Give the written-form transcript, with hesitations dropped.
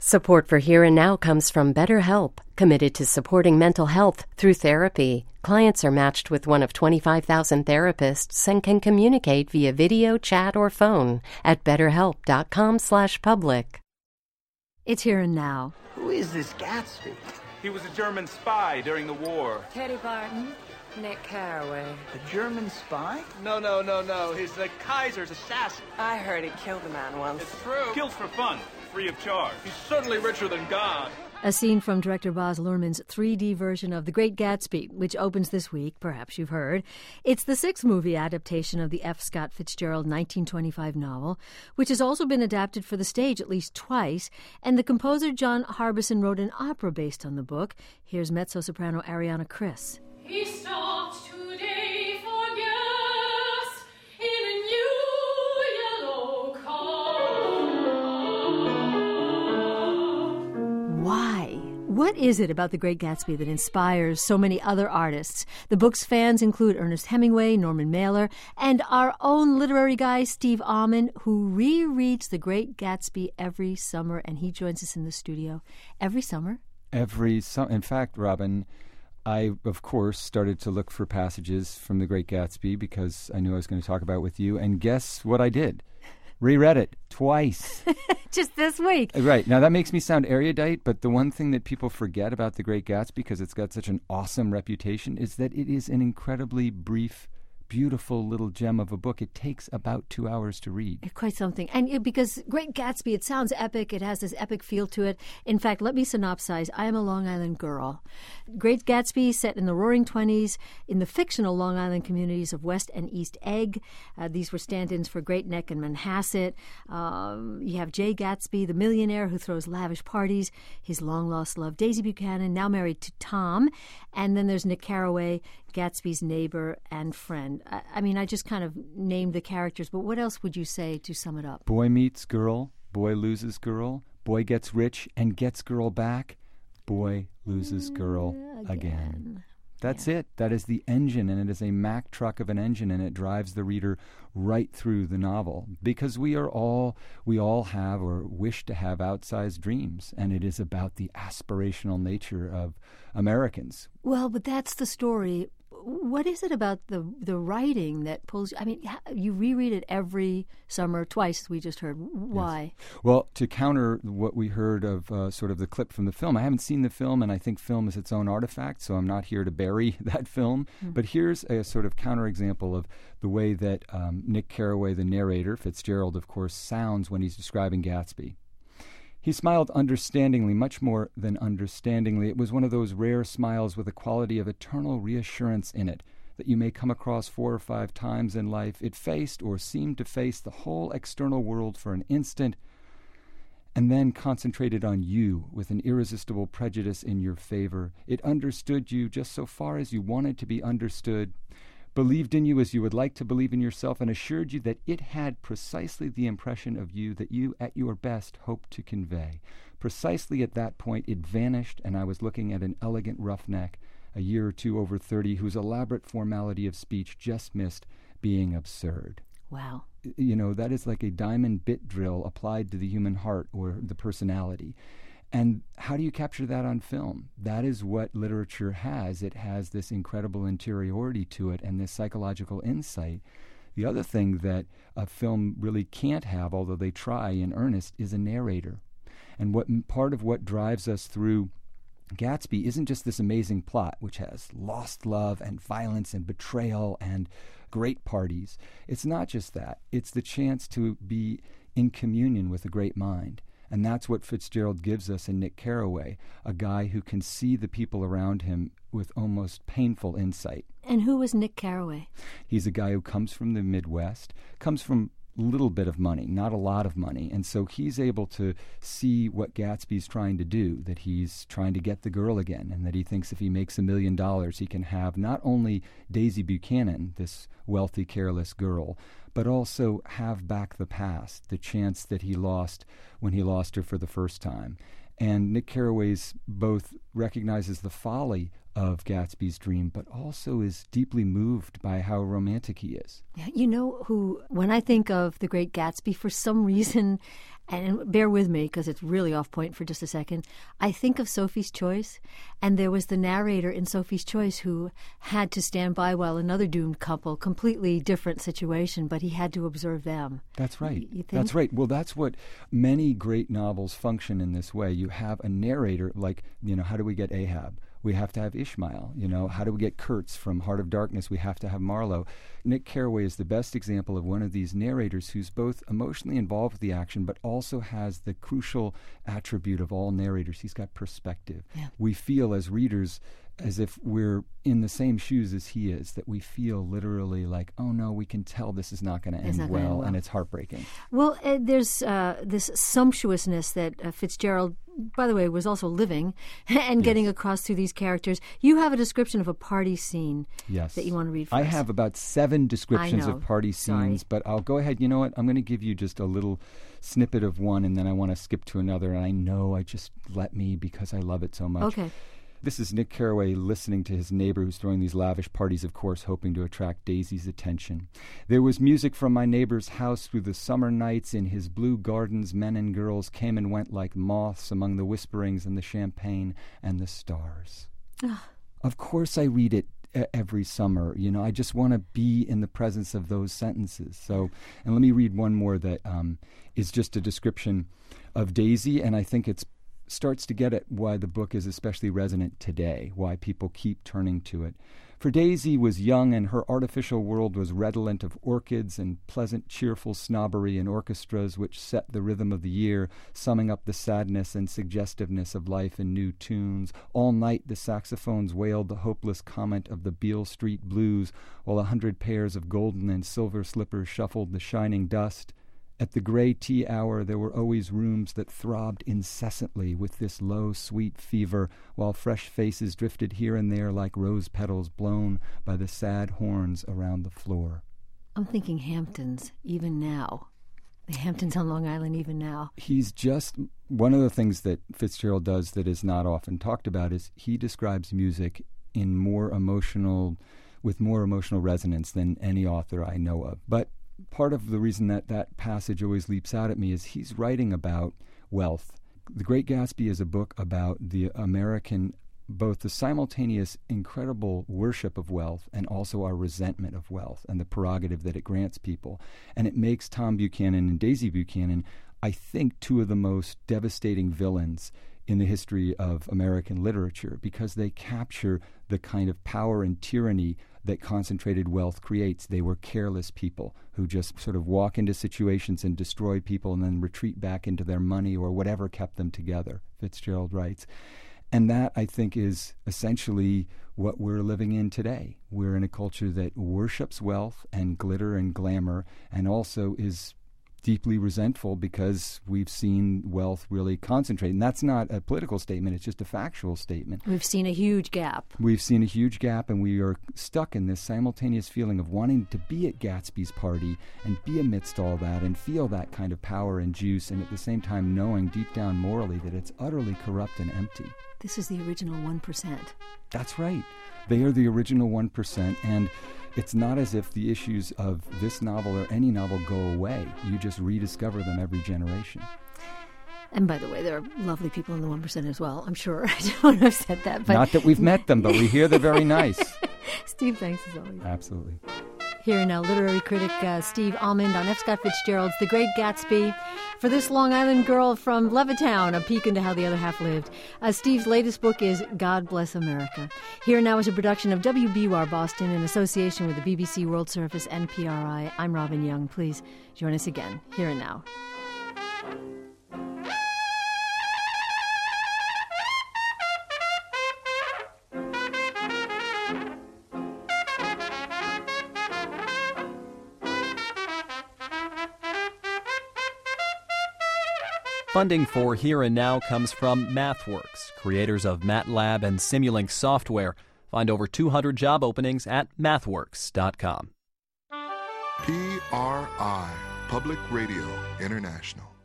Support for Here and Now comes from BetterHelp, committed to supporting mental health through therapy. Clients are matched with one of 25,000 therapists and can communicate via video, chat, or phone at betterhelp.com/public. It's Here and Now. Who is this Gatsby? He was a German spy during the war. Teddy Barton, Nick Carraway. A German spy? No. He's the Kaiser's assassin. I heard he killed a man once. It's true. Kills for fun, free of charge. He's certainly richer than God. A scene from director Baz Luhrmann's 3D version of The Great Gatsby, which opens this week, perhaps you've heard. It's the sixth movie adaptation of the F. Scott Fitzgerald 1925 novel, which has also been adapted for the stage at least twice, and the composer John Harbison wrote an opera based on the book. Here's mezzo-soprano Ariana Criss. He stopped today for gas in a new yellow car. Why? What is it about The Great Gatsby that inspires so many other artists? The book's fans include Ernest Hemingway, Norman Mailer, and our own literary guy, Steve Almond, who rereads The Great Gatsby every summer, and he joins us in the studio every summer. In fact, Robin, I, of course, started to look for passages from The Great Gatsby because I knew I was going to talk about it with you. And guess what I did? Reread it twice. Just this week. Right. Now, that makes me sound erudite, but the one thing that people forget about The Great Gatsby, because it's got such an awesome reputation, is that it is an incredibly brief, beautiful little gem of a book. It takes about 2 hours to read. Quite something. And because Great Gatsby, it sounds epic. It has this epic feel to it. In fact, let me synopsize. I am a Long Island girl. Great Gatsby, set in the Roaring '20s in the fictional Long Island communities of West and East Egg. These were stand-ins for Great Neck and Manhasset. You have Jay Gatsby, the millionaire who throws lavish parties. His long-lost love, Daisy Buchanan, now married to Tom. And then there's Nick Carraway, Gatsby's neighbor and friend. I mean, I just kind of named the characters, but what else would you say to sum it up? Boy meets girl, boy loses girl, boy gets rich and gets girl back, boy loses girl again. That's it. That is the engine, and it is a Mack truck of an engine, and it drives the reader right through the novel because we all have or wish to have outsized dreams, and it is about the aspirational nature of Americans. Well, but that's the story. What is it about the writing that pulls you? I mean, you reread it every summer, twice, as we just heard. Why? Yes. Well, to counter what we heard of sort of the clip from the film, I haven't seen the film, and I think film is its own artifact, so I'm not here to bury that film. Mm-hmm. But here's a sort of counterexample of the way that Nick Carraway, the narrator, Fitzgerald, of course, sounds when he's describing Gatsby. He smiled understandingly, much more than understandingly. It was one of those rare smiles with a quality of eternal reassurance in it that you may come across 4 or 5 times in life. It faced or seemed to face the whole external world for an instant and then concentrated on you with an irresistible prejudice in your favor. It understood you just so far as you wanted to be understood, believed in you as you would like to believe in yourself, and assured you that it had precisely the impression of you that you, at your best, hoped to convey. Precisely at that point, it vanished, and I was looking at an elegant roughneck, a year or two over 30, whose elaborate formality of speech just missed being absurd. Wow. You know, that is like a diamond bit drill applied to the human heart or the personality. And how do you capture that on film? That is what literature has. It has this incredible interiority to it and this psychological insight. The other thing that a film really can't have, although they try in earnest, is a narrator. And part of what drives us through Gatsby isn't just this amazing plot, which has lost love and violence and betrayal and great parties. It's not just that. It's the chance to be in communion with a great mind. And that's what Fitzgerald gives us in Nick Carraway, a guy who can see the people around him with almost painful insight. And who was Nick Carraway? He's a guy who comes from the Midwest, comes from a little bit of money, not a lot of money. And so he's able to see what Gatsby's trying to do, that he's trying to get the girl again, and that he thinks if he makes $1 million, he can have not only Daisy Buchanan, this wealthy, careless girl, but also have back the past, the chance that he lost when he lost her for the first time. And Nick Carraway's both recognizes the folly of Gatsby's dream, but also is deeply moved by how romantic he is. You know who, when I think of The Great Gatsby, for some reason, and bear with me because it's really off point for just a second, I think of Sophie's Choice, and there was the narrator in Sophie's Choice who had to stand by while another doomed couple, completely different situation, but he had to observe them. That's right. You think? That's right. Well, that's what many great novels function in this way. You have a narrator, like, how do we get Ahab? We have to have Ishmael. How do we get Kurtz from Heart of Darkness? We have to have Marlowe. Nick Carraway is the best example of one of these narrators who's both emotionally involved with the action, but also has the crucial attribute of all narrators. He's got perspective. Yeah. We feel as readers as if we're in the same shoes as he is, that we feel literally like, oh no, we can tell this is not going to end well, and it's heartbreaking. Well, there's this sumptuousness that Fitzgerald, by the way, was also living and getting across through these characters. You have a description of a party scene that you want to read for us. I have about 7 descriptions of party scenes, but I'll go ahead. You know what? I'm going to give you just a little snippet of one, and then I want to skip to another, and I know I just let me because I love it so much. Okay. This is Nick Carraway listening to his neighbor who's throwing these lavish parties, of course, hoping to attract Daisy's attention. There was music from my neighbor's house through the summer nights. In his blue gardens, men and girls came and went like moths among the whisperings and the champagne and the stars. Of course I read it every summer. I just want to be in the presence of those sentences. So, and let me read one more that is just a description of Daisy, and I think it starts to get at why the book is especially resonant today, why people keep turning to it. For Daisy was young, and her artificial world was redolent of orchids and pleasant, cheerful snobbery and orchestras which set the rhythm of the year, summing up the sadness and suggestiveness of life in new tunes. All night the saxophones wailed the hopeless comment of the Beale Street blues, while 100 pairs of golden and silver slippers shuffled the shining dust. At the gray tea hour there were always rooms that throbbed incessantly with this low, sweet fever, while fresh faces drifted here and there like rose petals blown by the sad horns around the floor. I'm thinking Hamptons, even now. The Hamptons on Long Island, even now. He's just... One of the things that Fitzgerald does that is not often talked about is he describes music with more emotional resonance than any author I know of. But part of the reason that passage always leaps out at me is he's writing about wealth. The Great Gatsby is a book about the American, both the simultaneous incredible worship of wealth and also our resentment of wealth and the prerogative that it grants people. And it makes Tom Buchanan and Daisy Buchanan, I think, 2 of the most devastating villains in the history of American literature, because they capture the kind of power and tyranny that concentrated wealth creates. They were careless people who just sort of walk into situations and destroy people and then retreat back into their money or whatever kept them together, Fitzgerald writes. And that, I think, is essentially what we're living in today. We're in a culture that worships wealth and glitter and glamour, and also is deeply resentful because we've seen wealth really concentrate. And that's not a political statement, it's just a factual statement. We've seen a huge gap. We've seen a huge gap, and we are stuck in this simultaneous feeling of wanting to be at Gatsby's party and be amidst all that and feel that kind of power and juice, and at the same time knowing deep down morally that it's utterly corrupt and empty. This is the original 1%. That's right. They are the original 1%, and it's not as if the issues of this novel or any novel go away. You just rediscover them every generation. And by the way, there are lovely people in the 1% as well, I'm sure. I don't want to have said that. But not that we've met them, but we hear they're very nice. Steve, thanks as always. Absolutely. Here now, literary critic Steve Almond on F. Scott Fitzgerald's The Great Gatsby. For this Long Island girl from Levittown, a peek into how the other half lived. Steve's latest book is God Bless America. Here now is a production of WBUR Boston in association with the BBC World Service and PRI. I'm Robin Young. Please join us again, here and now. Funding for Here and Now comes from MathWorks, creators of MATLAB and Simulink software. Find over 200 job openings at mathworks.com. PRI, Public Radio International.